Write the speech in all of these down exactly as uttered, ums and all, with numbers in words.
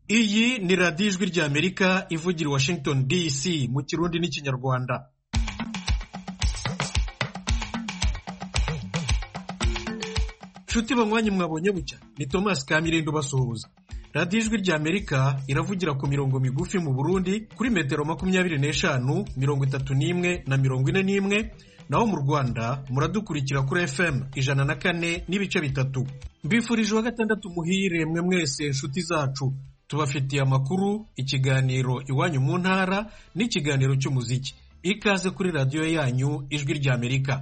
Iyi ni radiyo ijwi ry'Amerika ivugira i Washington D C mu Kirundi n'Ikinyarwanda. Nshuti banywanyi mwabonye bucya, ni Thomas Kamirindo basuhuza. Radiyo ijwi ry'Amerika iravugira ku mirongo migufi mu Burundi kuri metero makumyabiri n'eshanu, mirongo itatu n'imwe na mirongo ine n'imwe, naho mu Rwanda muradukurikira kuri F M ijana na kane n'ibice bitatu. Mbifurije wa gatandatu muhire mwe mwese nshuti zacu. Tubafitiye amakuru, ikiganiro iwanyu mu ntara n'ikiganiro cy'umuziki. Ikaze kuri radiyo yanyu ijwi ry'Amerika.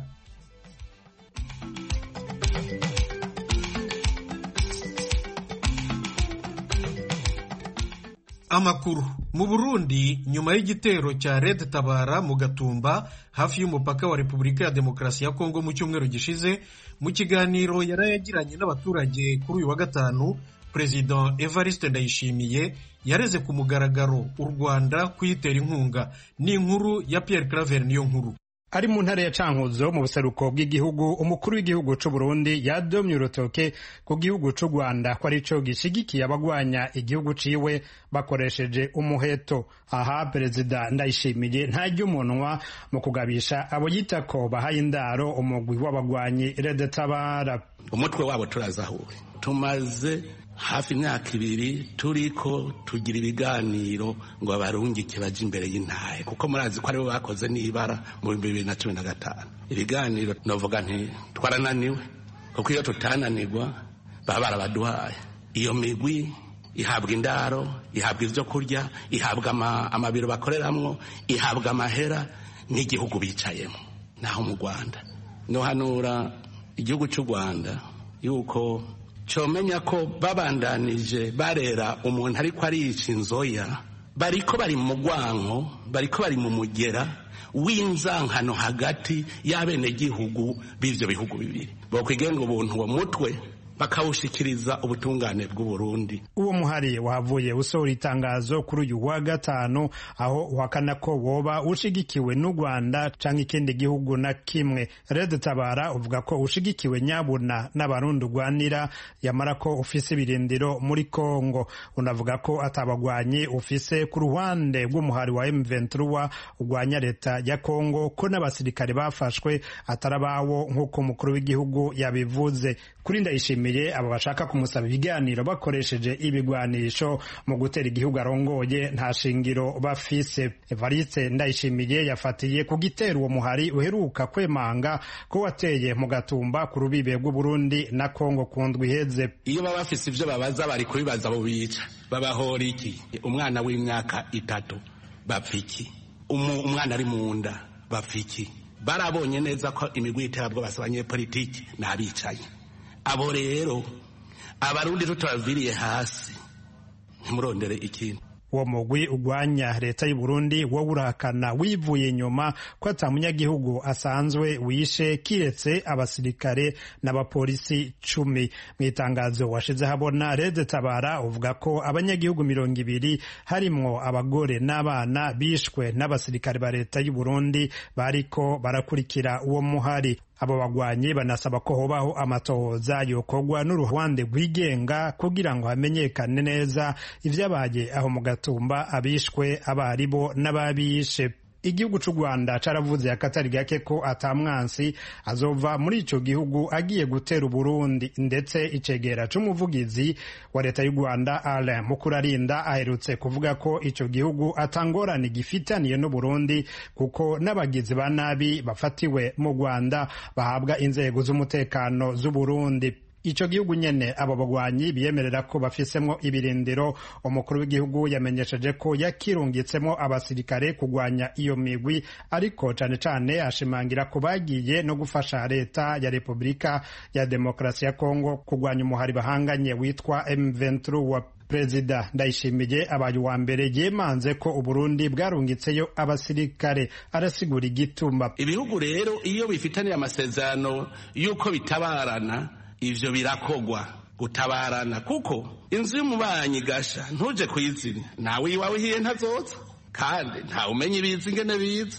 Amakuru. Mu Burundi, nyuma y'igitero cya Red Tabara mu Gatumba hafi y'umupaka wa Repubulika ya Demokarasi ya Kongo mu cyumweru gishize, mu kiganiro yarayagiranye n'abaturage kuri uyu wa gatanu, President Evariste Ndayishimiye yareze ku mugaragaro u Rwanda kuyitera inkunga. Ni inkuru ya Pierre Claver niyo nkuru. Ari mu ntara ya Cankuzo mu buseruko bw'igihugu, umukuru w'igihugu c'u Burundi yadomye urutoke ku gihugu c'u Rwanda ko arico gishigikiye abagwanya igihugu ciwe bakoresheje umuheto. Aha Perezida Ndayishimiye ntarya umunwa mu kugabisha abo yita ko bahaye indaro umugwi w'abagwanyi Red Tabara. Umutwe wabo turazahuwe, tumaze hafi imyaka ibiri turiko tugira ibiganiro ngo abarungike baje imbere y'intahe, kuko murazi ko aribo bakoze n'ibara mu bibiri na cumi na gatanu. Ibiganiro novuga nti twarananiwe, kuko iyo tutananirwa baba barabaduhaye. Iyo migwi ihabwa indaro, ihabwa ivyo kurya, ihabwa amabiro bakoreramwo, ihabwa amahera n'igihugu bicayemo. Naho mu Rwanda no hanura igihugu cy'u Rwanda yuko comenya ko babandanije barera umuntu ariko arica inzoya, bariko bari mu mugwanko, bariko bari mu mugera w'inzankano hagati y'abenegihugu b'ivyo bihugu bibiri. Bokwigenga ubuntu uwo mutwe bakawushikiriza ubutungane bw'u Burundi. Uwo muhari wavuye usohora itangazo kuri uyu wa gatanu, aho uhakana ko woba ushigikiwe n'u Rwanda canke ikindi gihugu na kimwe. Red Tabara uvuga ko ushigikiwe nyabuna n'abarundi urwanira, yamara ko ufise ibirindiro muri Kongo. Unavuga ko atabagwanyi ufise ku ruhande rw'umuhari wa M vingt-trois urwanya leta ya Kongo, ko n'abasirikare bafashwe atarabawo nk'uko umukuru w'igihugu yabivuze. Kuri Ndayishimiye abo bashaka kumusaba ibiganiro bakoresheje ibigwanisho mu gutera igihugu arongoye nta shingiro bafise. Evariste Ndayishimiye yafatiye ku gitero uwo muhari uheruka kwemanga ko wateye mu Gatumba ku rubibe rw'u Burundi na Kongo ku ndwi iheze. Iyo baba bafise ivyo babaza bari kubibaza abo bica babahora iki? Umwana w'imyaka itatu bapfiki, umwana ari mu nda bapfiki. Barabonye neza ko imigwi iterabwo basabanye politiki n'abicaye. Abo rero abarundi tutaviriye hasi ntimurondere ikintu. Uwo mugwi ugwanya leta y'u Burundi wo urahakana wivuye inyuma ko atamunyagihugu asanzwe wishe kiretse abasirikare n'abapolisi cumi. Mu itangazo washize habona, Red Tabara uvuga ko abanyagihugu mirongo ibiri harimwo abagore n'abana bishwe n'abasirikare ba leta y'u Burundi bariko barakurikira uwo muhari. Abo bagwanyi banasaba ko hobaho amatohoza yokorwa n'uruhande rwigenga kugira ngo hamenyekane neza ivyabaye aho mu Gatumba, abishwe abaribo n'ababishe. Igihugu c'u Rwanda caravuze akatari gake ko atamwansi azova muri ico gihugu agiye gutera Burundi, ndetse icegera c'umuvugizi wa leta y'u Rwanda Alain Mukurarinda aherutse kuvuga ko ico gihugu atangorane gifitaniye no Burundi, kuko n'abagizi ba nabi bafatiwe mu Rwanda bahabwa inzego z'umutekano z'u Burundi. Ico gihugu nyene abo bagwanyi biyemerera ko bafisemwo ibirindiro. Umukuru w'igihugu yamenyesheje ko yakirungitsemo abasirikare kugwanya iyo migwi, ariko cane cane ashimangira ko bagiye no gufasha leta ya Repubulika ya Demokarasi ya Kongo kugwanya umuhari bahanganye witwa M vingt-trois. Perezida Ndayishimiye abaye wa mbere yemanze ko Uburundi bwarungitseyo abasirikare, arasigura igituma. Ibihugu rero iyo bifitaniye amasezerano yuko bitabarana, ivyo birakogwa gutabarana, kuko inzu y'umubanyi gasha ntuje kuyizimya, nawe iwawe hiye ntazoza, kandi nta umenye ibizi ingene biza.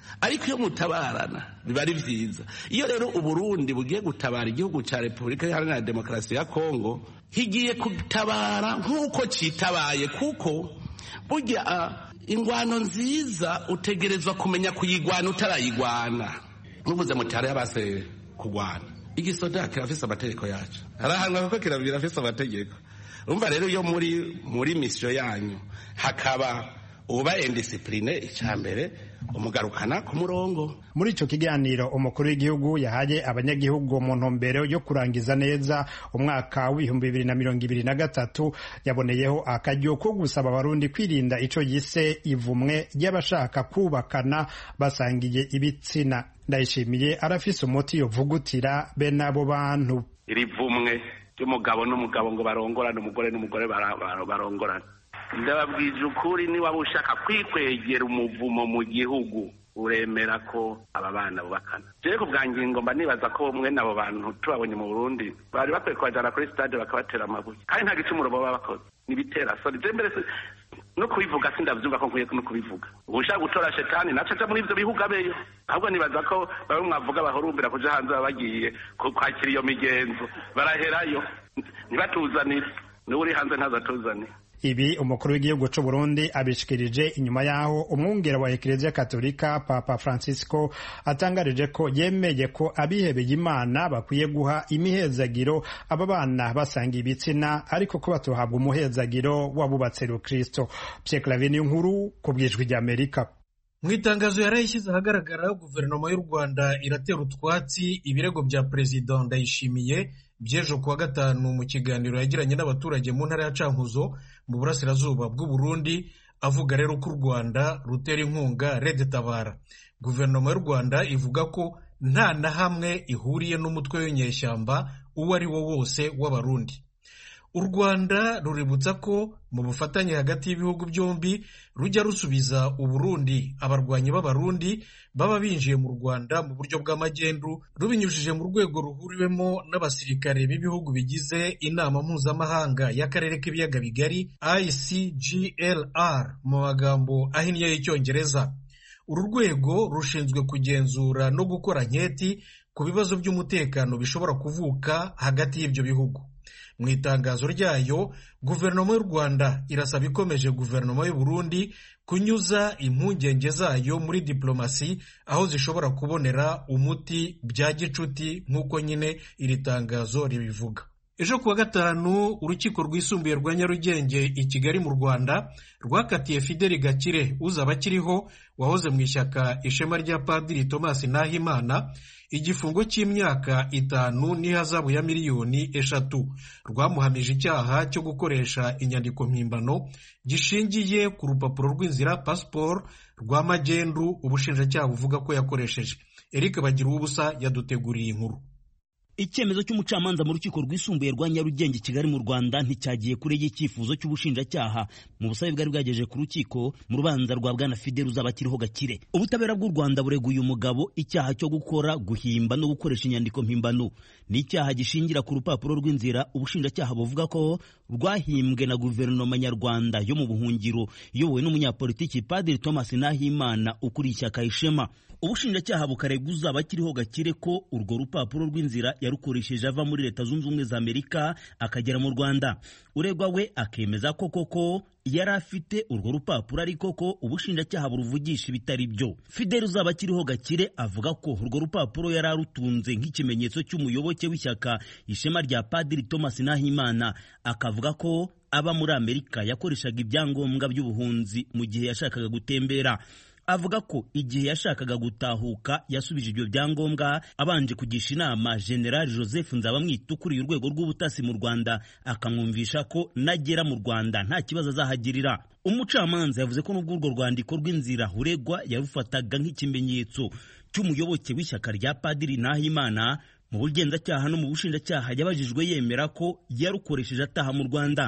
ariko iyo mutabarana biba ari vyiza. Iyo rero Uburundi bugiye gutabara igihugu ca Repubulika Iharanira Demokarasi ya Kongo, higiye kutabara nk'uko citabaye, kuko burya uh, ingwano nziza utegerezwa kumenya kuyigwana utarayigwana. Nubuze mutare yabase kugwana, igisoda kirafise amategeko yacu, arahanwa ko kirabira afise amategeko. Urumva rero iyo muri muri mission yanyu hakaba uba indiscipline icambere umugarukana ku murongo. Muri ico kiganiro umukuru w'igihugu yahaye abanyagihugu mu ntumbero yo kurangiza neza umwaka w'ibihumbi bibiri na mirongo ibiri na gatatu, yaboneyeho akaryo ko gusaba abarundi kwirinda ico yise ivumwe ry'abashaka kubakana basangiye ibitsina. Ndayishimiye arafise umuti yovugutira bene abo bantu. Iri vumwe ry'umugabo n'umugabo ngo barongorane, umugore n'umugore barongorane, ndababwije ukuri, niba ushaka kwikwegera umuvumo mu gihugu uremera ko aba bana bubakana. Jewe kubwanjye ngomba nibaza ko mwe nabo bantu tubabonye mu Burundi bari bakwiye kwajana kuri stade bakabatera amabuye, kandi nta gicumuro baba bakoze, nibitera sori. Je mbere no kubivuga sindavyumva ko nkwiye no kubivuga. Ushaka gutora shetani naco aja muri ivyo bihugu abeyo, ahubwo nibaza ko bamwe mwavuga bahurumbira kuja hanze bagiye kwakira iyo migenzo, baraherayo nibatuzanire, n'uri hanze ntazatuzanire. Ibi umukuru w'igihugu c'u Burundi abishikirije inyuma yaho umwungere wa Eklezia Katolika Papa Francisco atangarije ko yemeye ko abihebeye Imana bakwiye guha imihezagiro aba bana basanga ibitsina, ariko ko batohabwa umuhezagiro wabubatse Kristo. Pierre Claver Nkuru ku bwijwi rya Amerika. Mu itangazo yarayishyize ahagaragara, guverinoma y'u Rwanda iratera utwatsi ibirego bya Perezida Ndayishimiye byejo kuwa gatanu mu kiganiro yagiranye n'abaturage mu ntara ya Cankuzo mu burasirazuba bw'u Burundi, avuga rero ko u Rwanda rutera inkunga Red Tabara. Guverinoma y'u Rwanda ivuga ko nta na hamwe ihuriye n'umutwe w'inyeshyamba uwo ari wo wose w'abarundi. U Rwanda ruributsa ko mu bufatanye hagati y'ibihugu byombi rujya rusubiza u Burundi abarwanyi b'abarundi baba binjiye mu Rwanda mu buryo bw'amagendu, rubinyujije mu rwego ruhuriwemo n'abasirikare b'ibihugu bigize inama mpuzamahanga y'akarere k'ibiyaga bigari I C G L R mu magambo ahinnye y'icyongereza. Uru rwego rushinzwe kugenzura no gukora nketi ku bibazo by'umutekano bishobora kuvuka hagati y'ibyo bihugu. Mu itangazo ryayo, guverinoma y'u Rwanda irasaba ikomeje guverinoma y'u Burundi kunyuza impungenge zayo muri diplomasi aho zishobora kubonera umuti bya gicuti nk'uko nyine iri tangazo ribivuga. Ejo kuwa gatanu urukiko rwisumbuye rwa Nyarugenge i Kigali mu Rwanda rwakatiye Fideli Gakire uzaba akiriho wahoze mu ishyaka Ishema rya Padiri Thomas Nahimana igifungo cy'imyaka itanu n'ihazabu ya miliyoni eshatu. Rwamuhamije icyaha cyo gukoresha inyandiko mpimbano gishingiye ku rupapuro rw'inzira passport rwa magendu ubushinjacyaha buvuga ko yakoresheje. Eric Bagira ubusa yaduteguriye inkuru. Icyemezo cy'umucamanza mu rukiko rwisumbuye rwa Nyarugenge Kigali mu Rwanda nticyagiye kure y'icyifuzo cy'ubushinjacyaha mu busabe bwari bwagejeje ku rukiko mu rubanza rwa Bwana Fidel uzaba akiriho Gakire. Ubutabera bw'u Rwanda bureguye umugabo icyaha cyo gukora, guhimba no gukoresha inyandiko mpimbano. Ni icyaha gishingira ku rupapuro rw'inzira ubushinjacyaha buvuga ko rwahimbwe na guverinoma nyarwanda yo mu buhungiro iyobowe n'umunyapolitiki Padiri Thomas Nahimana ukuriye ishyaka Ishema. Ubushinjacyaha bukarega uzaba akiriho Gakire ko urwo rupapuro rw'inzira yarukoresheje ava muri Leta Zunze Ubumwe za Amerika akagera mu Rwanda. Uregwa we akemeza ko koko yari afite urwo rupapuro, ariko ko ubushinjacyaha buruvugisha ibitari byo. Fidel uzaba akiriho Gakire avuga ko urwo rupapuro yari arutunze nk'ikimenyetso cy'umuyoboke w'ishyaka Ishema rya Padiri Thomas Nahimana, akavuga ko aba muri Amerika yakoreshaga ibyangombwa by'ubuhunzi mu gihe yashakaga gutembera. Avuga ko igihe yashakaga gutahuka yasubije ibyo byangombwa abanje kugisha inama General Joseph Nzabamwita ukuriye urwego rw'ubutasi mu Rwanda, akamwumvisha ko nagera mu Rwanda nta kibazo azahagirira. Umucamanza yavuze ko n'ubwo urwo rwandiko rw'inzira uregwa yarufataga nk'ikimenyetso cy'umuyoboke w'ishyaka rya Padiri Nahimana, mu bugenzacyaha no mu bushinjacyaha yabajijwe yemera ko yarukoresheje ataha mu Rwanda.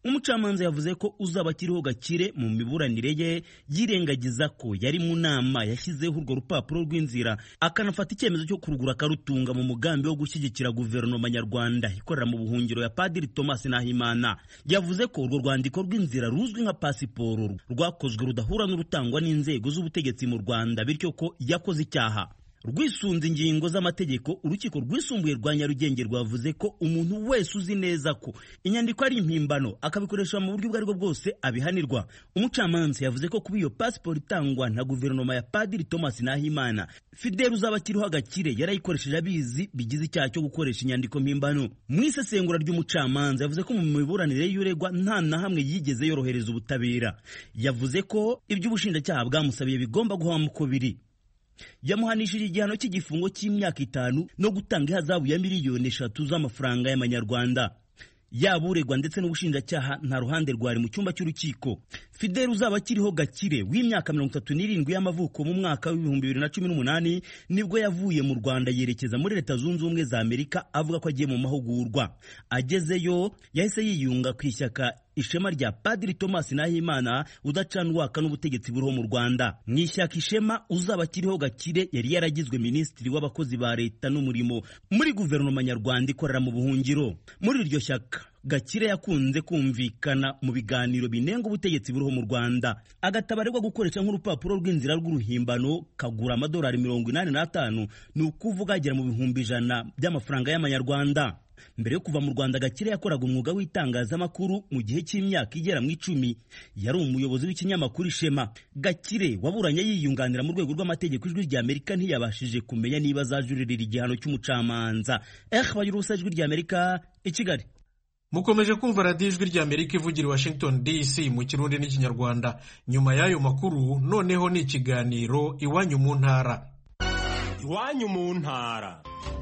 umucamanza yavuze ko uzaba akiriho Gakire mu miburanire ye yirengagiza ko yari mu nama yashyizeho urwo rupapuro rw'inzira akanafata icyemezo cyo kurugura akarutunga mu mugambi wo gushyigikira guverinoma nyarwanda ikorera mu buhungiro ya Padiri Thomas Nahimana. Yavuze ko urwo rwandiko rw'inzira ruzwi nka pasiporo rwakozwe rudahura n'urutangwa n'inzego z'ubutegetsi mu Rwanda, bityo ko yakoze icyaha. Rwisunze ingingo z'amategeko, urukiko rwisumbuye rwa Nyarugenge rwavuze ko umuntu wese uzi neza ko inyandiko ari impimbano akabikoresha mu buryo ubwo aribwo bwose abihanirwa. Umucamanza yavuze ko kuba iyo pasiporo itangwa na guverinoma ya Padiri Thomas Nahimana, Fidel uzaba akiriho Gakire yarayikoresheje abizi bigize icyaha cyo gukoresha inyandiko mpimbano. Mu isesengura ry'umucamanza yavuze ko mu miburanire y'uregwa nta na hamwe yigeze yorohereza ubutabera. Yavuze ko ibyo ubushinjacyaha bwamusabiye bigomba guhama uko biri. Yamuhanishije igihano cy'igifungo cy'imyaka itanu no gutanga ihazabu ya miliyoni eshatu z'amafaranga y'amanyarwanda. Yaba uregwa ndetse n'ubushinjacyaha nta ruhande rwari mu cyumba cy'urukiko. Fidel uzaba akiriho Gakire w'imyaka mirongo itatu n'irindwi y'amavuko mu mwaka w'ibihumbi bibiri na cumi n'umunani nibwo yavuye mu Rwanda yerekeza muri Leta Zunze Ubumwe za Amerika avuga ko agiye mu mahugurwa. Agezeyo yahise yiyunga ku ishyaka Ishema rya Padiri Thomas Nahimana udacanwaka n'ubutegetsi buriho mu Rwanda. Mu ishyaka Ishema uzaba akiriho Gakire yari yaragizwe minisitiri w'abakozi ba leta n'umurimo muri guverinoma nyarwanda ikorera mu buhungiro. Muri iryo shyaka Gakire yakunze kumvikana mu biganiro binenga ubutegetsi buriho mu Rwanda, agatabarirwa gukoresha nk'urupapuro rw'inzira rw'uruhimbano kagura amadolari mirongo inani n'atanu, ni ukuvuga agera mu bihumbi ijana by'amafaranga y'amanyarwanda. Mbere yo kuva mu Rwanda, Gakire yakoraga umwuga w'itangazamakuru mu gihe cy'imyaka igera mu icumi. Yari umuyobozi w'ikinyamakuru Ishema. Gakire waburanye yiyunganira mu rwego rw'amategeko, Ijwi rya Amerika ntiyabashije kumenya niba azajuririra igihano cy'umucamanza. Eh bayurusa Ijwi rya Amerika i Kigali. Mukomeje kumva radiyo Ijwi rya Amerika ivugira i Washington D C mu Kirundi n'Ikinyarwanda. Nyuma y'ayo makuru noneho ni ikiganiro Iwanyu mu ntara. Iwanyu mu ntara.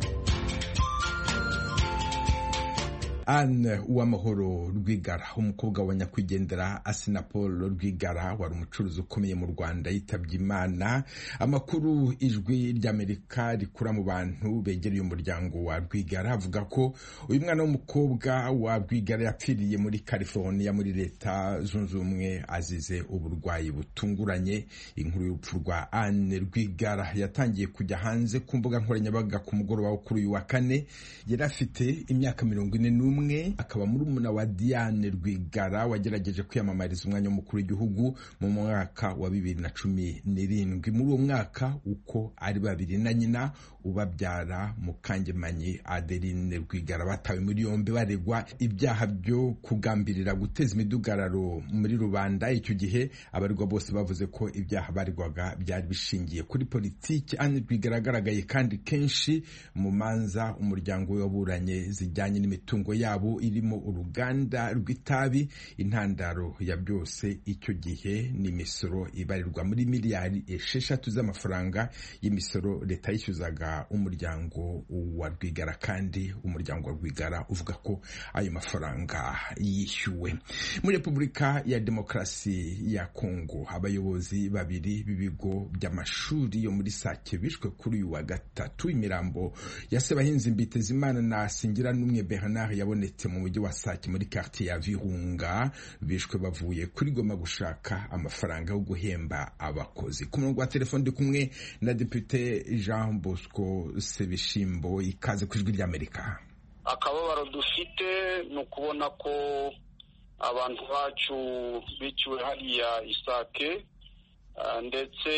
Anne Uwamahoro Rwigara, umukobwa wa nyakwigendera Asinapol Rwigara wari umucuruzi ukomeye mu Rwanda, yitabye Imana. Amakuru Ijwi ry'Amerika rikura mu bantu begereye umuryango wa Rwigara avuga ko uyu mwana w'umukobwa wa Rwigara yapfiriye muri California muri Leta Zunze Ubumwe azize uburwayi butunguranye. Inkuru y'urupfu rwa Anne Rwigara yatangiye kujya hanze ku mbuga nkoranyambaga ku mugoroba wo kuri uyu wa kane. Yari afite imyaka mirongo ine n'umwe, akaba murumuna wa Diane Rwigara wagerageje kwiyamamariza umwanya w'umukuru w'igihugu mu mwaka wa bibiri na cumi n'irindwi. Muri uwo mwaka uko ari babiri na nyina ubabyara Mukangemanyi Adeline Rwigara batawe muri yombi baregwa ibyaha byo kugambirira guteza imidugararo muri rubanda. Icyo gihe abaregwa bose bavuze ko ibyaha baregwaga byari bishingiye kuri politiki. Anne Rwigara agaragaye kandi kenshi mu manza umuryango we waburanye zijyanye n'imitungo yabo irimo uruganda rw'itabi. Intandaro ya byose icyo gihe ni imisoro ibarirwa muri miliyari esheshatu z'amafaranga y'imisoro leta yishyuzaga umuryango wa Rwigara, kandi umuryango wa Rwigara uvuga ko ayo mafaranga yishyuwe. Muri Repubulika ya Demokarasi ya Kongo, abayobozi babiri b'ibigo by'amashuri yo muri Sake bishwe kuri uyu wa gatatu. Imirambo ya Sebahinzi Mbitezimana na Singira n'umwe Bernard yabonetse mu mujyi wa Sake muri quartier ya Virunga. Bishwe bavuye kuri Goma gushaka amafaranga yo guhemba abakozi. Ku murongo wa telefone ndi kumwe na Depute Jean Bosco Sebishimbo. Ikaze ku Ijwi ry'Amerika. Akababaro dufite no kubona ko abantu bacu biciwe hariya Isake ndetse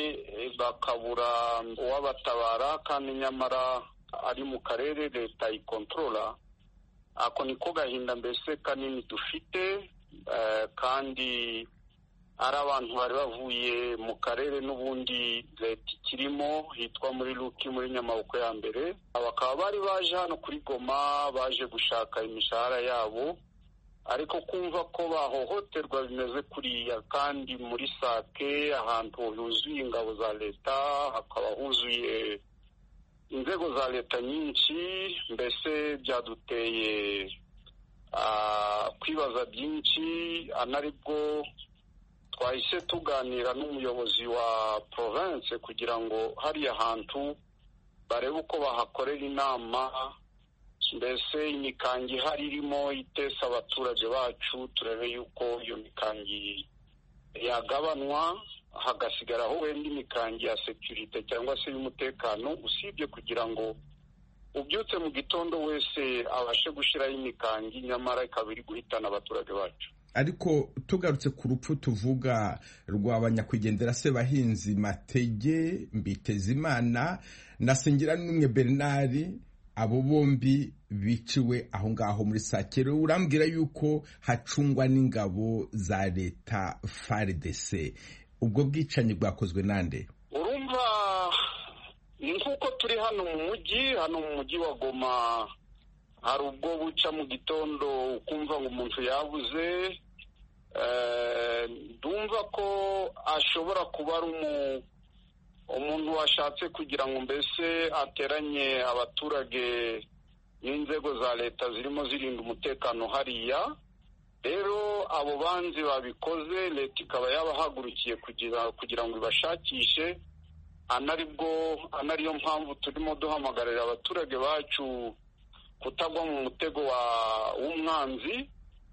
bakabura uwabatabara, kandi nyamara ari mu karere leta ikontrola. Ako niko gahinda mbese kanini dufite, kandi ari abantu bari bavuye mu karere n'ubundi leta ikirimo hitwa muri Luki muri Nyamaboko ya mbere. Bakaba bari baje hano kuri Goma baje gushaka imishahara yabo, ariko kumva ko bahohoterwa bimeze kuriya, kandi muri Sake ahantu huzuye ingabo za leta, hakaba huzuye inzego za leta nyinshi, mbese byaduteye kwibaza byinshi. Anaribwo twahise tuganira n'umuyobozi wa province kugira ngo hariya hantu barebe uko bahakorera inama mbese imikangi ihari irimo itesa abaturage bacu, turebe yuko iyo mikangi yagabanwa hagasigaraho wenda imikangi ya security cyangwa se y'umutekano, usibye kugira ngo ubyutse mu gitondo wese abashe gushyiraho imikangi, nyamara ikaba iri guhitana abaturage bacu. Ariko tugarutse ku rupfu tuvuga rw'abanyakwigendera Sebahinzi Matege Mbitezimana na Sengiranumwe Bernard, abo bombi biciwe aho ngaho muri Sakero, urambwira yuko hacungwa n'ingabo za leta F A R D C. Ubwo bwicanyi bwakozwe nande? Urumva ni nkuko turi hano mu mujyi, hano mu mujyi wa Goma hari ubwo buca mu gitondo ukumva ngo umuntu yabuze. Ndumva ko ashobora kuba ari umuntu washatse kugira ngo mbese ateranye abaturage n'inzego za leta zirimo zirinda umutekano hariya. Rero abo banzi babikoze, leta ikaba yabahagurukiye kugira kugira ngo ibashakishe, anaribwo anariyo mpamvu turimo duhamagarira abaturage bacu kutagwa mu mutego w'umwanzi,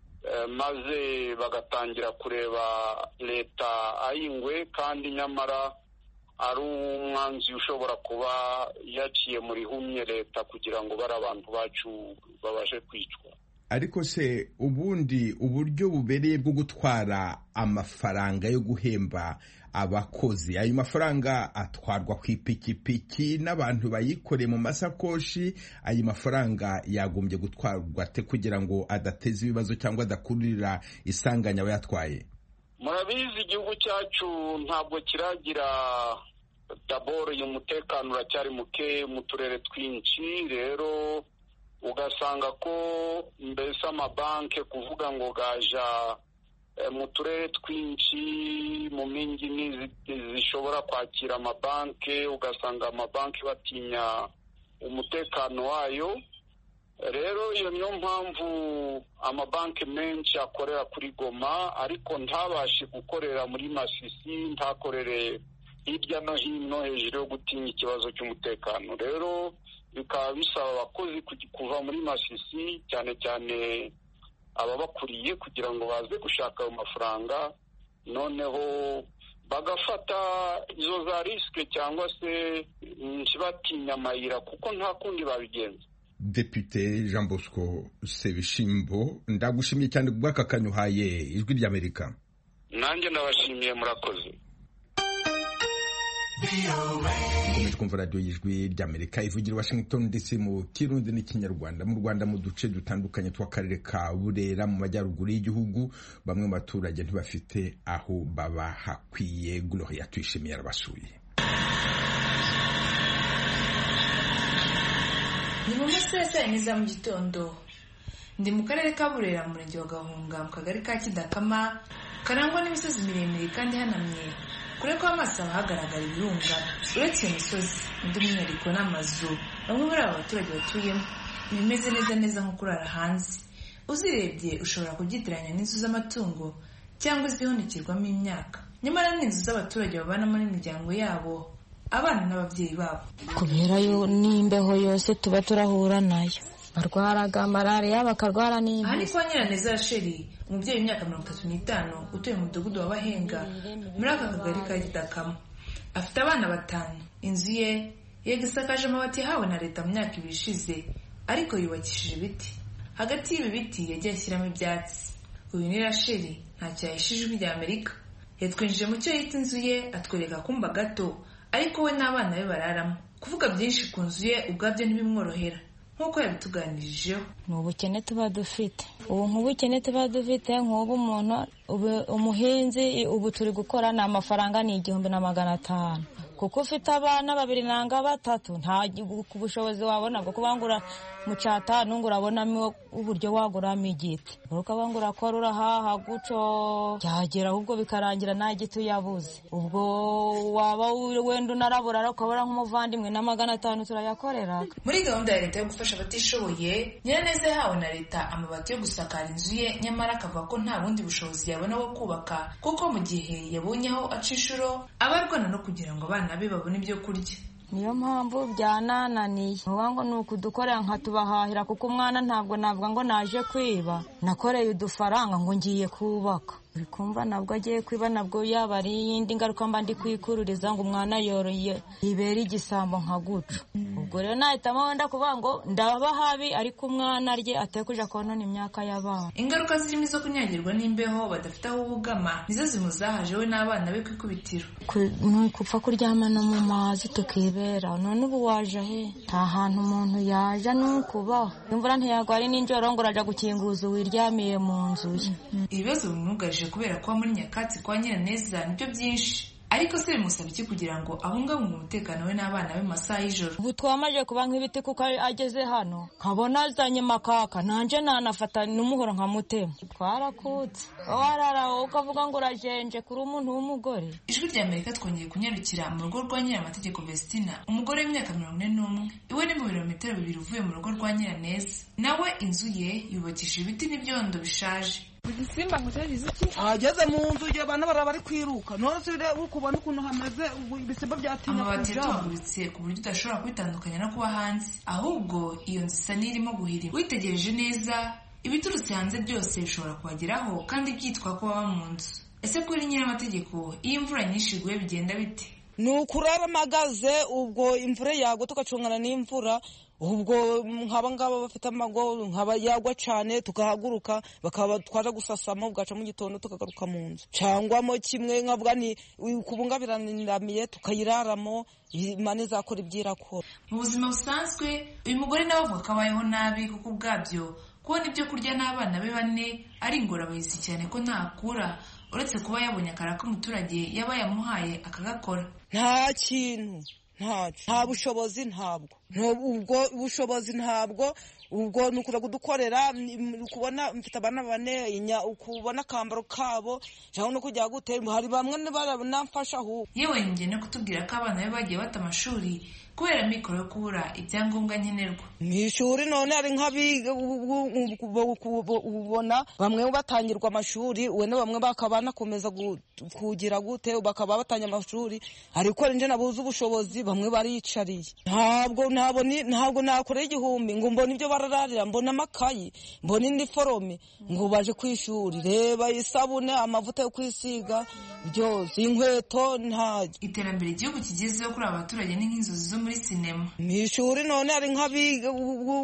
maze bagatangira kureba leta ayingwe, kandi nyamara ari umwanzi ushobora kuba yaciye muri humye leta kugira ngo bari abantu bacu babashe kwicwa. Ariko se ubundi uburyo bubereye bwo gutwara amafaranga yo guhemba abakozi, ayo mafaranga atwarwa ku ipikipiki n'abantu bayikoreye mu masakoshi, ayo mafaranga yagombye gutwarwa te kugira ngo adateza ibibazo cyangwa adakururira isanganya abayatwaye? Murabizi igihugu cyacu ntabwo kiragira daboro y'umutekano uracyari muke mu turere twinshi. Rero ugasanga ko mbese amabanki kuvuga ngo gaja mu turere twinshi mu mingi zishobora kwakira amabanki, ugasanga amabanki batinya umutekano wayo. Rero iyo niyo mpamvu amabanki menshi akorera kuri Goma ariko ntabashe gukorera muri Masisi, ntakorere hirya no hino hejuru yo gutinya ikibazo cy'umutekano. Rero bikaba bisaba abakozi kuva muri Masisi, cyane cyane ababakuriye, kugira ngo baze gushaka ayo mafaranga, noneho bagafata izo za risike cyangwa se ntibatinya amayira, kuko nta kundi babigenza. Depute Jean Bosco Sebishimbo, ndagushimiye cyane kubw'aka kanyuhaye Ijwi ry'Amerika. Nanjye ndabashimiye, murakoze. Mukomeje kumva radiyo y'Ijwi ry'Amerika ivugira Washington D C mu Kirundi n'Ikinyarwanda. Mu Rwanda mu duce dutandukanye tw'akarere ka Burera mu majyaruguru y'igihugu, bamwe mu baturage ntibafite aho baba hakwiye. Gloria Tuyishimiye arabasuye. Ni mu masaha neza mu gitondo, ndi mu karere ka Burera mu murenge wa Gahunga mu kagari ka Kidakama, karangwa n'imisozi miremire kandi hanamye, kure ko amaso hagaragara ibirunga. Uretse iyo misozi, undi mwihariko n'amazu bamwe muri aba baturage batuyemo ibimeze neza neza nko kurara hanze. Uzirebye ushobora kubyitiranya n'inzu z'amatungo cyangwa izihunikirwamo imyaka, nyamara ni inzu z'abaturage babanamo n'imiryango yabo, abana n'ababyeyi babo. Kubera yo n'imbeho yose tuba turahura nayo, barwaraga malariya bakarwara n'indi. Aha ni kwa Nyiraneza Rachel, umubyeyi w'imyaka mirongo itatu n'itanu utuye mu mudugudu wa Bahenga muri aka kagari ka Gidakama. Afite abana batanu. Inzu ye yegisakaje amabati yahawe na leta mu myaka ibiri ishize, ariko yubakishije ibiti. Hagati y'ibi biti yagiye ashyiramo ibyatsi. Uyu ni Rachel, ntacyo yahishije Ijwi ry'Amerika. Yatwinjije mu cyo yita inzu ye, atwereka akumba gato ariko we n'abana be bararamo. Kuvuga byinshi ku nzu ye ubwabyo ntibimworohera, nk'uko yabituganirijeho. Ni ubukene tuba dufite, ubu nk'ubukene tuba dufite nk'ubu umuntu umuhinzi ubu turi gukora ni amafaranga ni igihumbi na magana atanu, kuko ufite abana babiri nanga batatu nta bushobozi wabona bwo kubangura mu cyatanu ngo urabonamo uburyo waguramo igiti, ukabangura ko rurahaha guco byagera ahubwo bikarangira nta giti yabuze. Ubwo waba wenda unarabura ukabura nk'umuvandimwe na magana atanu turayakorera. Muri gahunda ya leta yo gufasha abatishoboye, Nyiraneza yahawe na leta amabati yo gusakara inzu ye, nyamara akavuga ko nta bundi bushobozi yabona bwo kubaka, kuko mu gihe yabonye aho aca inshuro aba arwana no kugira ngo abana be babone ibyo kurya. niyo mpamvu byanananiye uvuga ngo ni ukudukorera nkatubahahira kuko umwana ntabwo navuga ngo naje kwiba nakoreye udufaranga ngo ngiye kubaka bikumva nabwo agiye kwiba nabwo yaba ari iyindi ngaruka mba ndi kwikururiza ngo umwana yoroye yibera igisambo nka guca ubwo rero nahitamo wenda kuvuga ngo ndaba habi ariko umwana arye ateye kuja konona imyaka y'abana. Ingaruka zirimo izo kunyagirwa n'imbeho badafite aho bugama nizo zimuzahaje we n'abana be kwikubitiro. Ni ukupfa kuryama no mu mazi tukibera none ubu waje he nta hantu umuntu yaja nukubaho imvura ntiyagwari n'injoro ngo uraja gukinguza wiryamiye mu nzu ye. Ibibazo bimwugarije kubera kuba muri nyakatsi kwa Nyiraneza nibyo byinshi ariko se bimusaba iki kugira ngo abungabunge umutekano we n'abana be masaha y'ijoro. Ubu twamaje kuba nk'ibiti kuko ageze hano nkabona azanye makaka nanje nanafata n'umuhoro nkamutema twarakutse warara ukavuga ngo urajenje kuri umuntu w'umugore. Ijwi rya Amerika twongeye kunyarukira mu rugo rwa Nyiramategeko Vestina umugore w'imyaka mirongo ine n'umwe iwe ni mu birometero bibiri uvuye mu rugo rwa Nyiraneza nawe inzu ye yubakishije ibiti n'ibyondo bishaje. Igisimba ngutagize iki ageze mu nzu ye bana bara bari kwiruka none sire ukubona ukuntu hamaze ibisimba byatinya kujaguritse ku buryo udashobora kwitandukanya no kuba hanze ahubwo iyo nzu isa n'irimo guhirima witegereje neza ibiturutse hanze byose bishobora kubageraho kandi byitwa ko baba mu nzu. Ese kuri Nyiramategeko iyo imvura nyinshi iguye bigenda bite? Ni ukurara magaze ubwo imvura yagwa tukacungana n'imvura ubwo nkaba ngaba bafite amago nkaba yagwa cyane tukahaguruka bakaba twaje gusasama ugaca mu gitondo tukagaruka mu nzu cyangwa mo kimwe nkavuga ni kubungabiraniramiye tukayiraramo imana izakora ibyirakora. Mu buzima busanzwe uyu mugore nawe avuga ko abayeho nabi kuko ubwabyo kubona ibyo kurya n'abana be bane ari ingorabahizi cyane ko ntakura uretse kuba yabonye akara k'umuturage yaba yamuhaye akagakora. Nta kintu nta bushobozi ntabwo ubwo bushobozi ntabwo ubwo nukura kudukorera ukubona mfite abana bane ukubona akambaro kabo cyangwa no kujya gutera hari bamwe baranamfasha ahubwo. Yewe njye no kutubwira ko abana be bagiye bata amashuri kubera mikoro yo kubura ibyangombwa nkenerwa mu ishuri none ari nk'abiga ubona bamwe batangirwa amashuri wene bamwe bakaba nakomeza kugira gute bakaba batanya amashuri ariko nje nabuze ubushobozi bamwe baricariye ntabwo ntabwo ntabwo nakoreye igihumbi ngo mbona ibyo barararira mbona amakayi mbona indi forome ngo baje kwishuri reba isabune amavuta yo kwisiga byose inkweto nta iterambere igihugu kigezeho kuri abaturage ni nk'inzozi zo muri sinema. Mu ishuri none ari nk'abiga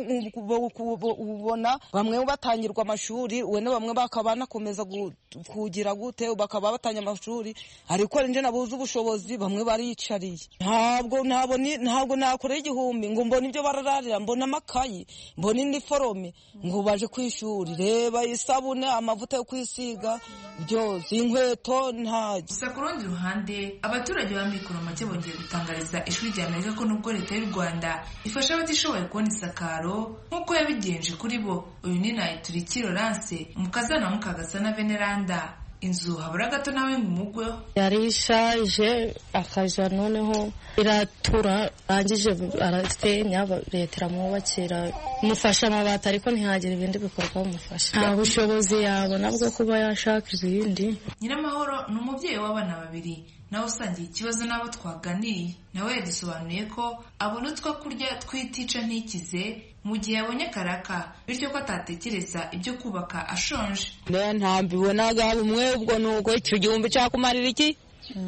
ubona bamwe batangirwa amashuri wene bamwe bakaba nakomeza kugira gute bakaba batanya amashuri ariko nje nabuze ubushobozi bamwe baricariye ntabwo ntabwo ntabwo nakoreye igihumbi ngo mbona ibyo barararira mbona amakayi mbona indi forome ngo baje kwishuri reba isabune amavuta yo kwisiga byose inkweto nta. Gusa ku rundi ruhande abaturage ba mikoro make bongeye gutangariza Ijwi rya Amerika ko nubwo leta y'u Rwanda ifasha abatishoboye kubona isakaro nk'uko yabigenje kuri bo. Uyu ni Nayiturikiro Lance umukazana wa Mukagasana Veneranda inzu habura gato nawe ngumugweho yari ishaje akaja noneho iratura rangije arasenya leta iramwubakira mufasha amabati ariko ntihagire ibindi bikorwa bimufasha nta bushobozi yabona bwo kuba yashaka ibindi. Nyiramahoro ni umubyeyi w'abana babiri nawe usangiye ikibazo n'abo twaganiye nawe yadusobanuye ko abona utwo kurya twitica ntikize mu gihe yabonye karaka bityo ko atatekereza ibyo kubaka ashonje. Ntambibonaga bumwe ubwo nuko icyo gihumbi cyakumarira iki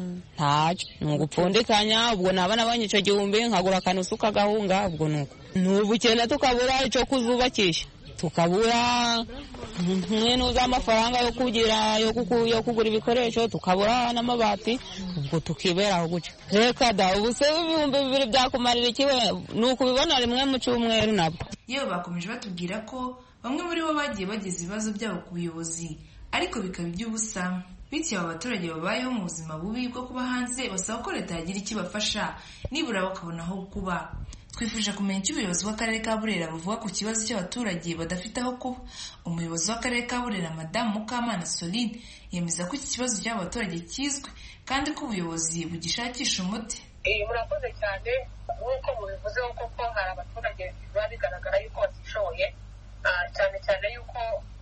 ntacyo ni ugupfundikanya ubwo naba nabonye icyo gihumbi nkagura akanusu k'agahunga ubwo nuko ni ubukene tukabura icyo kuzubakisha tukabura nk'intu z'amafaranga yo kugira yo kugura ibikoresho tukabura n'amabati ubwo tukiberaho gutyo. Reka da ubu se ibihumbi bibiri byakumarira ikiwe ni ukubibona rimwe mu cyumweru nabwo. Yewe bakomeje batubwira ko bamwe muri bo bagiye bageza ibibazo byabo ku buyobozi ariko bikaba iby'ubusa bityo aba baturage babayeho mu buzima bubi bwo kuba hanze basaba ko leta yagira ikibafasha nibura bakabona aho kuba. Twifuje kumenya icyo ubuyobozi bw'akarere ka Burera buvuga ku kibazo cy'abaturage badafite aho kuba. Umuyobozi w'akarere ka Burera Madamu Mukamana Soline yemeza ko iki kibazo cy'aba baturage kizwi kandi ko ubuyobozi bugishakisha umuti. Murakoze cyane nk'uko mubivuzeho koko hari abaturage biba bigaragara yuko batishoboye cyane cyane yuko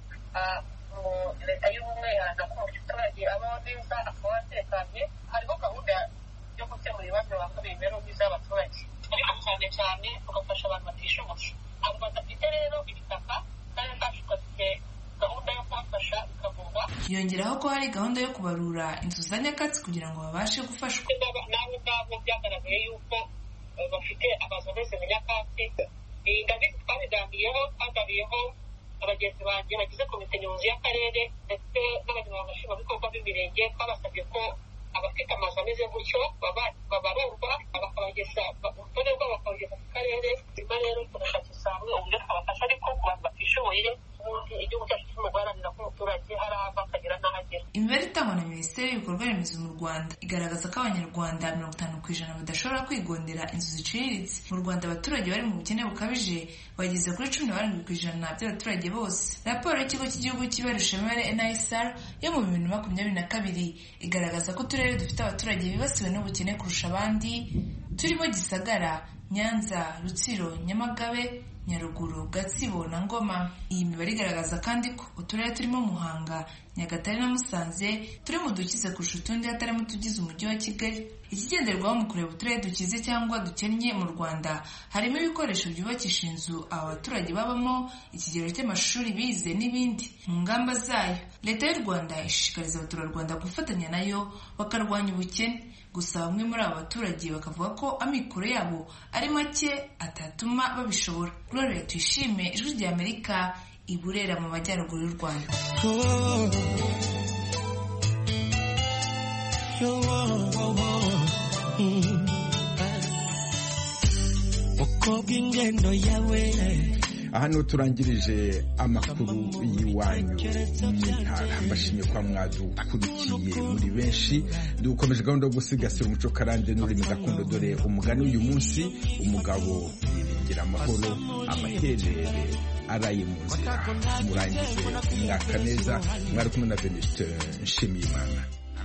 leta y'ubumwe iharanira ko umuturage abaho neza akaba atekanye hariho gahunda yo gukemura gukemura ibibazo bibangamira imibereho myiza y'abaturage ariko cyane cyane tugafasha abantu batishoboye abo badafite rero ibitaka kandi kacu gafite gahunda yo kubafasha bikavurwa. Yongeraho ko hari gahunda yo kubarura inzu za nyakatsi kugira ngo babashe gufashwa. Nabo ngabo byagaragaye yuko bafite amazu ameze nka nyakatsi. Ndabizi twabiganiriyeho twagariyeho abagenzi banjye bagize komite nyobozi y'akarere ndetse n'abanyamabanga nshingwabikorwa b'imirenge twabasabye ko abafite amazu ameze gutyo babarurwa bakabageza urutonde rwabo bakabageza ku karere. Nyuma rero turashakisha hamwe uburyo twabafasha ariko ku bantu batishoboye ubundi igihugu cyacu kirimo guharanira ko umuturage hari ava akagera n'ahagera. Imibare itangwa na Minisiteri y'Ibikorwa Remezo mu Rwanda igaragaza ko Abanyarwanda mirongo itanu ku ijana badashobora kwigondera inzu ziciriritse. Mu Rwanda abaturage bari mu bukene bukabije bageze kuri cumi na barindwi ku ijana by'abaturage bose. Raporo y'ikigo cy'igihugu cy'ibarurishamibare N I S R yo mu bibiri na makumyabiri na kabiri igaragaza ko uturere dufite abaturage bibasiwe n'ubukene kurusha abandi turimo Gisagara, Nyanza, Rutsiro, Nyamagabe, Nyaruguru, Gatsibo na Ngoma. Iyi mibare igaragaza kandi ko uturere turimo Muhanga, Nyagatare na Musanze turi mu dukize kurusha utundi hatarimo tugize umujyi wa Kigali. Ikigenderwaho mu kureba uturere dukize cyangwa dukennye mu Rwanda harimo ibikoresho byubakisha inzu aba baturage babamo, ikigero cy'amashuri bize n'ibindi. Mu ngamba zayo Leta y'u Rwanda ishishikariza abaturarwanda gufatanya nayo bakarwanya ubukene. Gusa bamwe muri aba baturage bakavuga ko amikoro yabo ari make atatuma babishobora. Gloria Tuyishime, Ijwi ry'Amerika, i Burera mu majyaruguru y'u Rwanda. Hano turangirije amakuru y'iwanyu mu ntara. Mbashimiye kwa mwadukurikiye muri benshi. Dukomeje gahunda yo gusigasira umuco karande n'ururimi gakondo, dore umugani uyu munsi: umugabo yiringira amahoro, amaherere araye mu nzira. Murangize umwaka neza. Mwari kumwe na Venuste Nshimiyimana.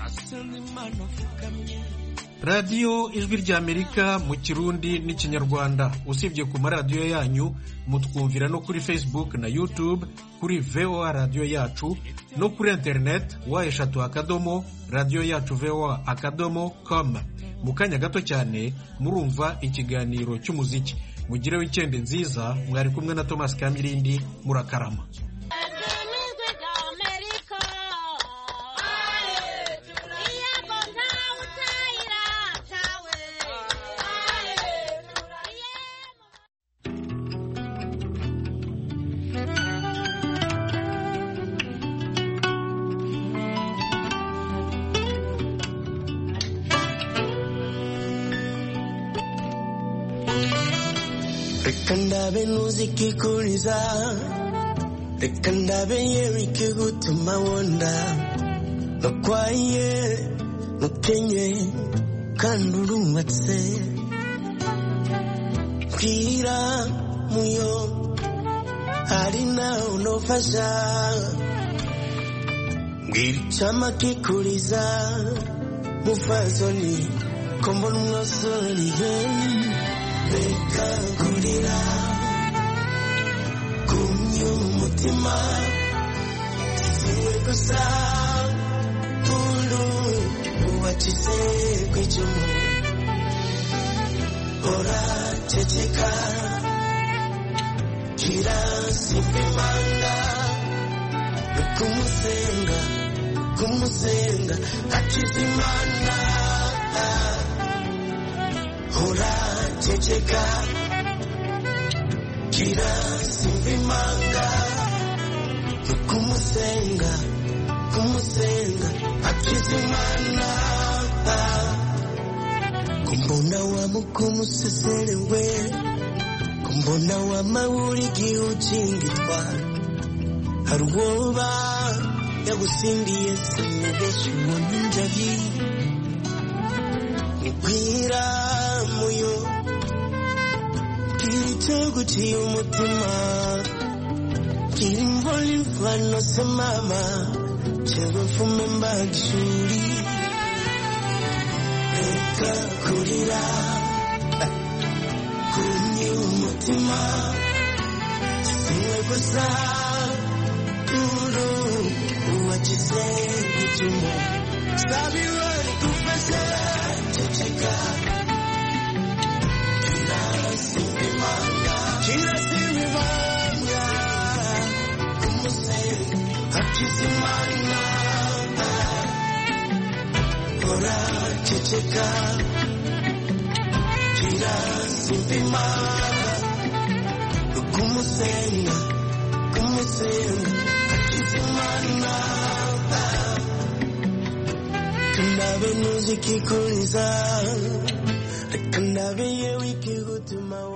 radiyo ijwi ry'Amerika mu Kirundi n'Ikinyarwanda. Usibye ku maradiyo yanyu, mutwumvira no kuri Facebook na YouTube kuri V O A radiyo yacu, no kuri internet wa eshatu akadomo radiyo yacu V O A akadomo com. Mu kanya gato cyane murumva ikiganiro cy'umuziki. Mugire wikendi nziza. Mwari kumwe na Thomas Kamirindi. Murakarama. Rekandabe nuzikikuliza, rekandabe yerike gutuma wonda, nokwaye nokenye kandurumatse, kira muyo harina unofasha, ngirichama kikuliza, mufazoni kombon mwasoli hen. Reka kurira kumya umutima siwe gusa uru uwakize kwicumu ora ceceka kira simpimanga kumusenga kumusenga akizimana ora ceceka kira simpimanga kumusenga kumusenga akizimana kumbona wa mukumuseselewe kumbona wa mawuri giuchingitwa haruwoba yagusindiye sinubeshu wanunjavi nikwira muyo kirichoguti umutima kirimboli mfano semama chewe mfume mbagishuri reka kurira kunyi umutima siwe gusa uru uwakize icumu sabirori kufese ceceka kirasimbimanga kirasimbimanga umusenyi hakizimana ora ceceka kirasimbimanga kumusenga kumusenga hakizimana kandabe nuzikikuriza kandabe yewe ikigutuma